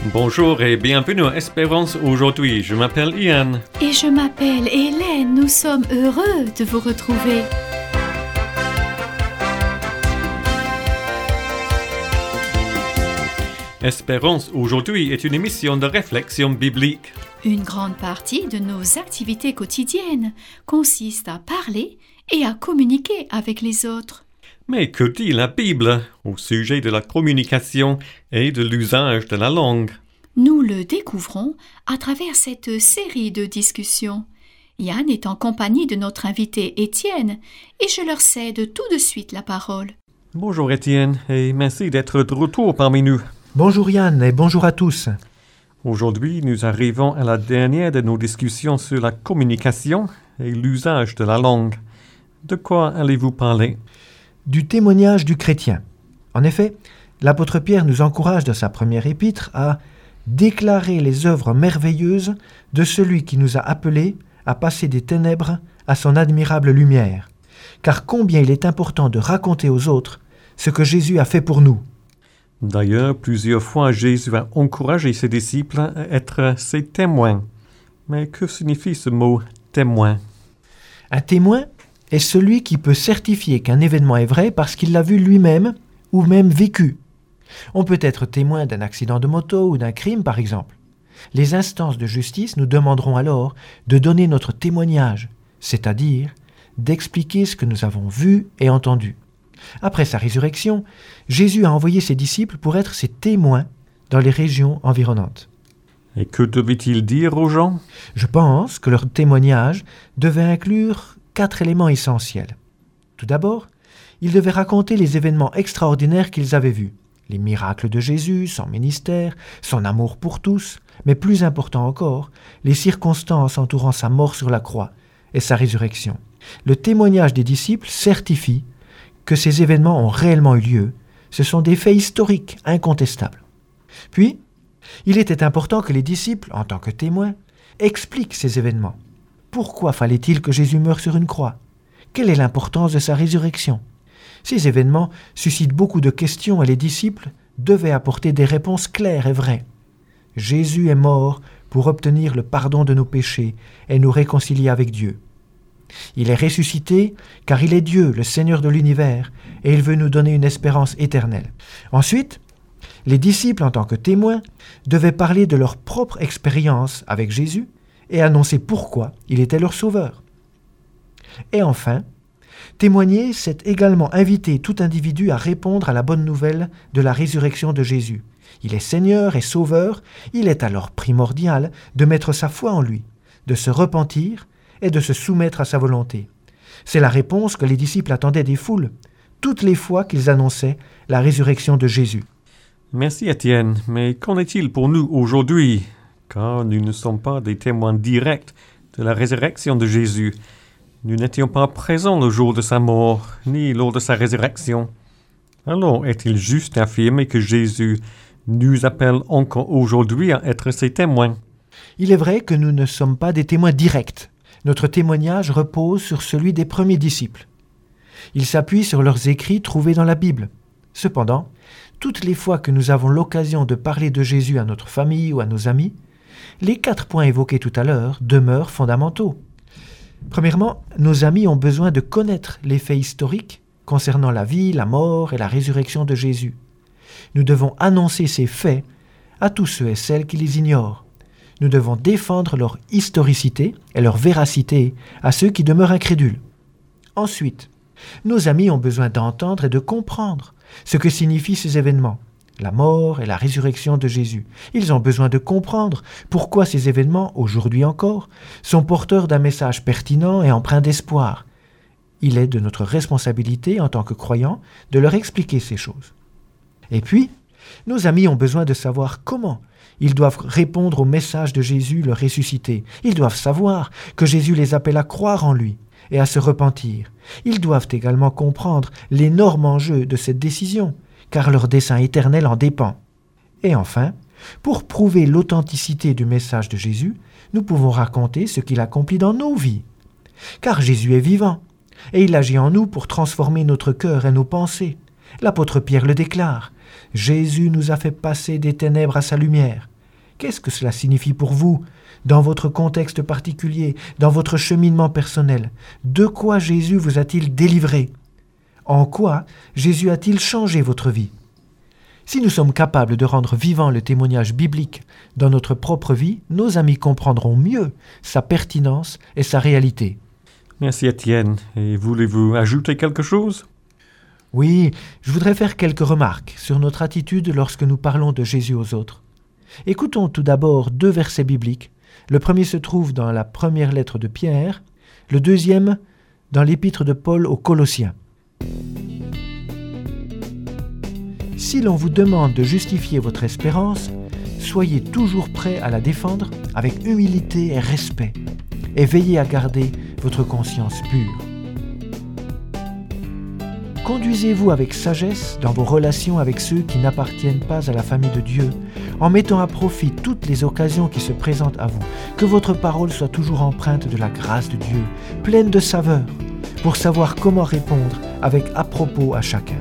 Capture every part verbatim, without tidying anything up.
Bonjour et bienvenue à Espérance aujourd'hui. Je m'appelle Ian. Et je m'appelle Hélène. Nous sommes heureux de vous retrouver. Espérance aujourd'hui est une émission de réflexion biblique. Une grande partie de nos activités quotidiennes consiste à parler et à communiquer avec les autres. Mais que dit la Bible au sujet de la communication et de l'usage de la langue? Nous le découvrons à travers cette série de discussions. Yann est en compagnie de notre invité Étienne et je leur cède tout de suite la parole. Bonjour Étienne et merci d'être de retour parmi nous. Bonjour Yann et bonjour à tous. Aujourd'hui, nous arrivons à la dernière de nos discussions sur la communication et l'usage de la langue. De quoi allez-vous parler? Du témoignage du chrétien. En effet, l'apôtre Pierre nous encourage dans sa première épître à déclarer les œuvres merveilleuses de celui qui nous a appelés à passer des ténèbres à son admirable lumière. Car combien il est important de raconter aux autres ce que Jésus a fait pour nous. D'ailleurs, plusieurs fois, Jésus a encouragé ses disciples à être ses témoins. Mais que signifie ce mot « témoin » ? Un témoin est celui qui peut certifier qu'un événement est vrai parce qu'il l'a vu lui-même ou même vécu. On peut être témoin d'un accident de moto ou d'un crime, par exemple. Les instances de justice nous demanderont alors de donner notre témoignage, c'est-à-dire d'expliquer ce que nous avons vu et entendu. Après sa résurrection, Jésus a envoyé ses disciples pour être ses témoins dans les régions environnantes. Et que devait-il dire aux gens ? Je pense que leur témoignage devait inclure quatre éléments essentiels. Tout d'abord, ils devaient raconter les événements extraordinaires qu'ils avaient vus, les miracles de Jésus, son ministère, son amour pour tous, mais plus important encore, les circonstances entourant sa mort sur la croix et sa résurrection. Le témoignage des disciples certifie que ces événements ont réellement eu lieu. Ce sont des faits historiques incontestables. Puis, il était important que les disciples, en tant que témoins, expliquent ces événements. Pourquoi fallait-il que Jésus meure sur une croix ? Quelle est l'importance de sa résurrection ? Ces événements suscitent beaucoup de questions et les disciples devaient apporter des réponses claires et vraies. Jésus est mort pour obtenir le pardon de nos péchés et nous réconcilier avec Dieu. Il est ressuscité car il est Dieu, le Seigneur de l'univers, et il veut nous donner une espérance éternelle. Ensuite, les disciples, en tant que témoins, devaient parler de leur propre expérience avec Jésus et annoncer pourquoi il était leur sauveur. Et enfin, témoigner, c'est également inviter tout individu à répondre à la bonne nouvelle de la résurrection de Jésus. Il est Seigneur et Sauveur, il est alors primordial de mettre sa foi en lui, de se repentir et de se soumettre à sa volonté. C'est la réponse que les disciples attendaient des foules, toutes les fois qu'ils annonçaient la résurrection de Jésus. Merci Étienne, mais qu'en est-il pour nous aujourd'hui ? Car nous ne sommes pas des témoins directs de la résurrection de Jésus. Nous n'étions pas présents le jour de sa mort, ni lors de sa résurrection. Alors, est-il juste d'affirmer que Jésus nous appelle encore aujourd'hui à être ses témoins ? Il est vrai que nous ne sommes pas des témoins directs. Notre témoignage repose sur celui des premiers disciples. Il s'appuie sur leurs écrits trouvés dans la Bible. Cependant, toutes les fois que nous avons l'occasion de parler de Jésus à notre famille ou à nos amis, les quatre points évoqués tout à l'heure demeurent fondamentaux. Premièrement, nos amis ont besoin de connaître les faits historiques concernant la vie, la mort et la résurrection de Jésus. Nous devons annoncer ces faits à tous ceux et celles qui les ignorent. Nous devons défendre leur historicité et leur véracité à ceux qui demeurent incrédules. Ensuite, nos amis ont besoin d'entendre et de comprendre ce que signifient ces événements, la mort et la résurrection de Jésus. Ils ont besoin de comprendre pourquoi ces événements, aujourd'hui encore, sont porteurs d'un message pertinent et empreint d'espoir. Il est de notre responsabilité en tant que croyants de leur expliquer ces choses. Et puis, nos amis ont besoin de savoir comment ils doivent répondre au message de Jésus, le ressuscité. Ils doivent savoir que Jésus les appelle à croire en lui et à se repentir. Ils doivent également comprendre l'énorme enjeu de cette décision, car leur dessein éternel en dépend. Et enfin, pour prouver l'authenticité du message de Jésus, nous pouvons raconter ce qu'il accomplit dans nos vies. Car Jésus est vivant, et il agit en nous pour transformer notre cœur et nos pensées. L'apôtre Pierre le déclare, « Jésus nous a fait passer des ténèbres à sa lumière. Qu'est-ce que cela signifie pour vous, dans votre contexte particulier, dans votre cheminement personnel? De quoi Jésus vous a-t-il délivré? En quoi Jésus a-t-il changé votre vie? Si nous sommes capables de rendre vivant le témoignage biblique dans notre propre vie, nos amis comprendront mieux sa pertinence et sa réalité. Merci Étienne. Et voulez-vous ajouter quelque chose? Oui, je voudrais faire quelques remarques sur notre attitude lorsque nous parlons de Jésus aux autres. Écoutons tout d'abord deux versets bibliques. Le premier se trouve dans la première lettre de Pierre, le deuxième dans l'épître de Paul aux Colossiens. Si l'on vous demande de justifier votre espérance, soyez toujours prêts à la défendre avec humilité et respect, et veillez à garder votre conscience pure. Conduisez-vous avec sagesse dans vos relations avec ceux qui n'appartiennent pas à la famille de Dieu, en mettant à profit toutes les occasions qui se présentent à vous. Que votre parole soit toujours empreinte de la grâce de Dieu, pleine de saveur, pour savoir comment répondre avec à-propos à chacun.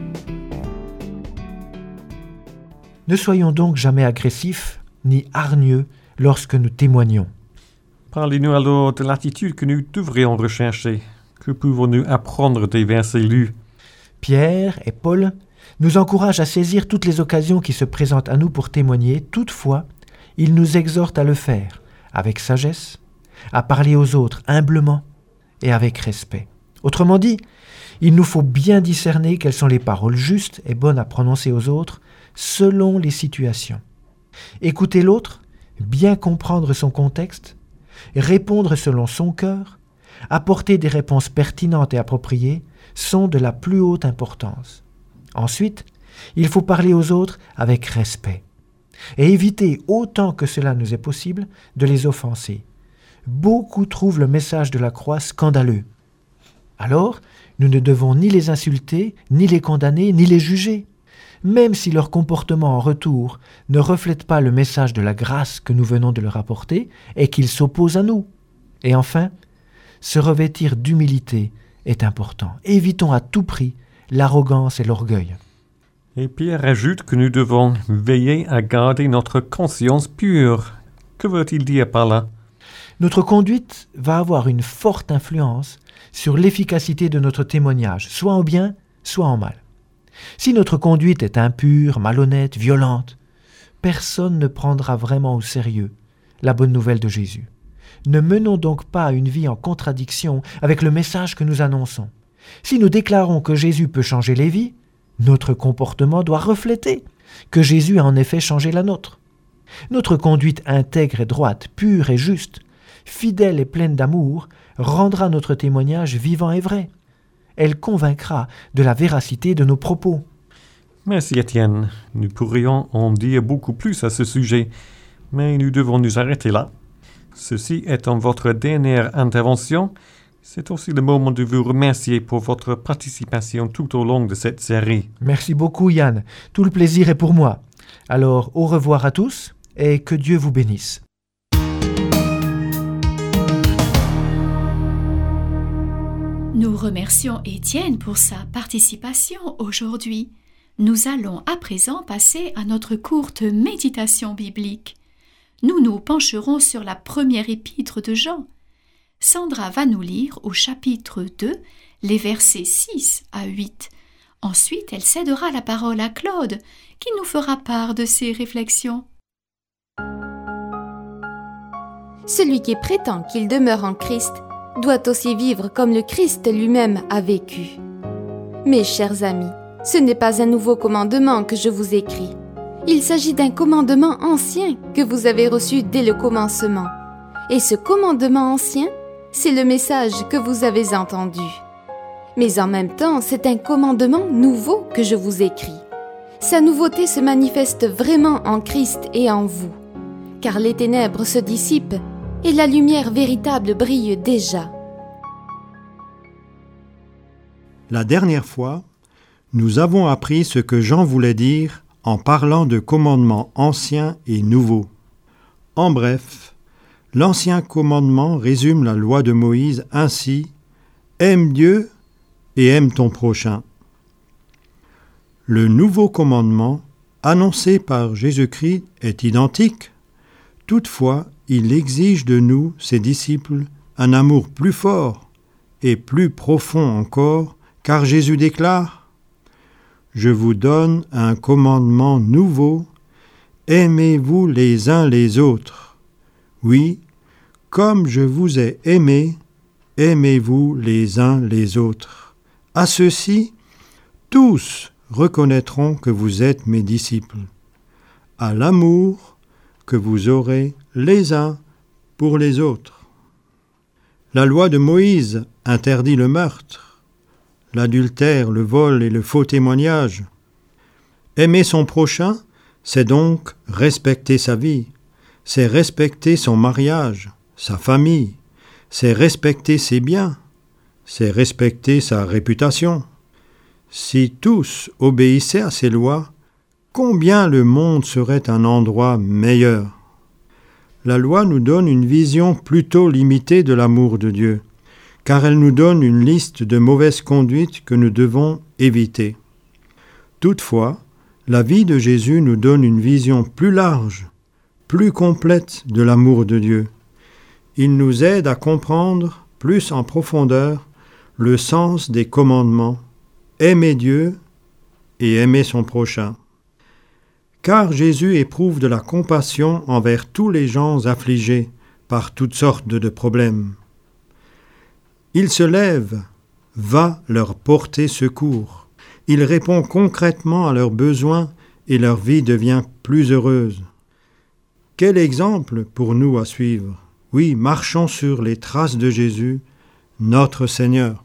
Ne soyons donc jamais agressifs ni hargneux lorsque nous témoignons. Parlez-nous alors de l'attitude que nous devrions rechercher. Que pouvons-nous apprendre des versets lus? Pierre et Paul nous encouragent à saisir toutes les occasions qui se présentent à nous pour témoigner. Toutefois, ils nous exhortent à le faire avec sagesse, à parler aux autres humblement et avec respect. Autrement dit, il nous faut bien discerner quelles sont les paroles justes et bonnes à prononcer aux autres selon les situations. Écouter l'autre, bien comprendre son contexte, répondre selon son cœur, apporter des réponses pertinentes et appropriées sont de la plus haute importance. Ensuite, il faut parler aux autres avec respect et éviter autant que cela nous est possible de les offenser. Beaucoup trouvent le message de la croix scandaleux. Alors, nous ne devons ni les insulter, ni les condamner, ni les juger, même si leur comportement en retour ne reflète pas le message de la grâce que nous venons de leur apporter et qu'ils s'opposent à nous. Et enfin, se revêtir d'humilité est important. Évitons à tout prix l'arrogance et l'orgueil. Et Pierre ajoute que nous devons veiller à garder notre conscience pure. Que veut-il dire par là? Notre conduite va avoir une forte influence sur l'efficacité de notre témoignage, soit en bien, soit en mal. Si notre conduite est impure, malhonnête, violente, personne ne prendra vraiment au sérieux la bonne nouvelle de Jésus. Ne menons donc pas une vie en contradiction avec le message que nous annonçons. Si nous déclarons que Jésus peut changer les vies, notre comportement doit refléter que Jésus a en effet changé la nôtre. Notre conduite intègre et droite, pure et juste, fidèle et pleine d'amour, rendra notre témoignage vivant et vrai. Elle convaincra de la véracité de nos propos. Merci Étienne. Nous pourrions en dire beaucoup plus à ce sujet, mais nous devons nous arrêter là. Ceci étant votre dernière intervention, c'est aussi le moment de vous remercier pour votre participation tout au long de cette série. Merci beaucoup Yann, tout le plaisir est pour moi. Alors au revoir à tous et que Dieu vous bénisse. Nous remercions Étienne pour sa participation aujourd'hui. Nous allons à présent passer à notre courte méditation biblique. Nous nous pencherons sur la première épître de Jean. Sandra va nous lire au chapitre deux, les versets six à huit. Ensuite, elle cédera la parole à Claude, qui nous fera part de ses réflexions. Celui qui prétend qu'il demeure en Christ doit aussi vivre comme le Christ lui-même a vécu. Mes chers amis, ce n'est pas un nouveau commandement que je vous écris. Il s'agit d'un commandement ancien que vous avez reçu dès le commencement. Et ce commandement ancien, c'est le message que vous avez entendu. Mais en même temps, c'est un commandement nouveau que je vous écris. Sa nouveauté se manifeste vraiment en Christ et en vous, car les ténèbres se dissipent et la lumière véritable brille déjà. La dernière fois, nous avons appris ce que Jean voulait dire en parlant de commandements anciens et nouveaux. En bref, l'Ancien commandement résume la loi de Moïse ainsi « Aime Dieu et aime ton prochain ». Le nouveau commandement, annoncé par Jésus-Christ, est identique, Toutefois, il exige de nous, ses disciples, un amour plus fort et plus profond encore, car Jésus déclare « Je vous donne un commandement nouveau, aimez-vous les uns les autres. Oui, comme je vous ai aimés, aimez-vous les uns les autres. À ceux-ci, tous reconnaîtront que vous êtes mes disciples, à l'amour que vous aurez les uns pour les autres. » La loi de Moïse interdit le meurtre, l'adultère, le vol et le faux témoignage. Aimer son prochain, c'est donc respecter sa vie, c'est respecter son mariage, sa famille, c'est respecter ses biens, c'est respecter sa réputation. Si tous obéissaient à ces lois, combien le monde serait un endroit meilleur. La loi nous donne une vision plutôt limitée de l'amour de Dieu, car elle nous donne une liste de mauvaises conduites que nous devons éviter. Toutefois, la vie de Jésus nous donne une vision plus large, plus complète de l'amour de Dieu. Il nous aide à comprendre plus en profondeur le sens des commandements, aimer Dieu et aimer son prochain. Car Jésus éprouve de la compassion envers tous les gens affligés par toutes sortes de problèmes. Il se lève, va leur porter secours. Il répond concrètement à leurs besoins et leur vie devient plus heureuse. Quel exemple pour nous à suivre! Oui, marchons sur les traces de Jésus, notre Seigneur.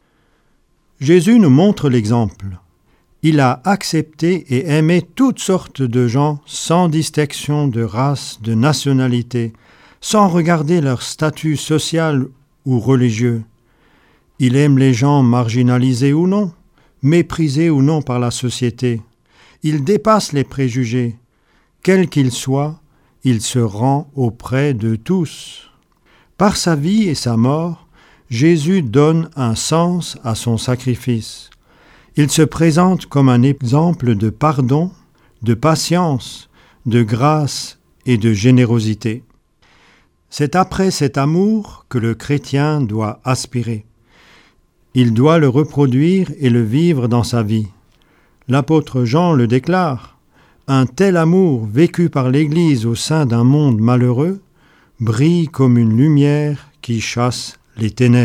Jésus nous montre l'exemple. Il a accepté et aimé toutes sortes de gens sans distinction de race, de nationalité, sans regarder leur statut social ou religieux. Il aime les gens marginalisés ou non, méprisés ou non par la société. Il dépasse les préjugés. Quels qu'ils soient, il se rend auprès de tous. Par sa vie et sa mort, Jésus donne un sens à son sacrifice. Il se présente comme un exemple de pardon, de patience, de grâce et de générosité. C'est après cet amour que le chrétien doit aspirer. Il doit le reproduire et le vivre dans sa vie. L'apôtre Jean le déclare, « Un tel amour vécu par l'Église au sein d'un monde malheureux brille comme une lumière qui chasse les ténèbres. »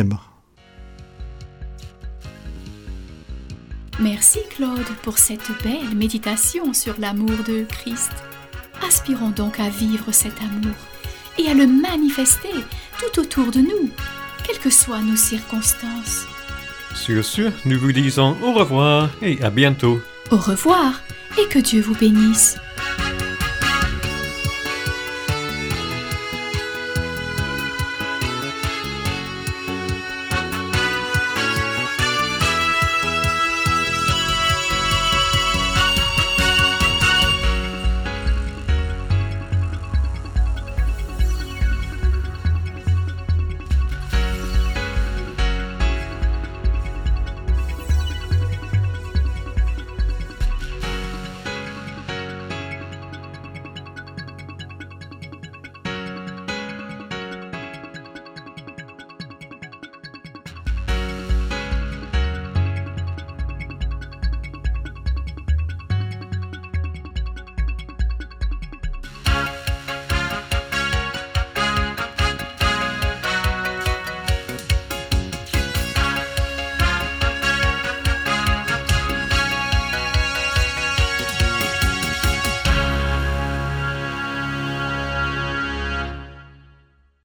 Merci Claude pour cette belle méditation sur l'amour de Christ. Aspirons donc à vivre cet amour et à le manifester tout autour de nous, quelles que soient nos circonstances. Sur ce, nous vous disons au revoir et à bientôt. Au revoir et que Dieu vous bénisse.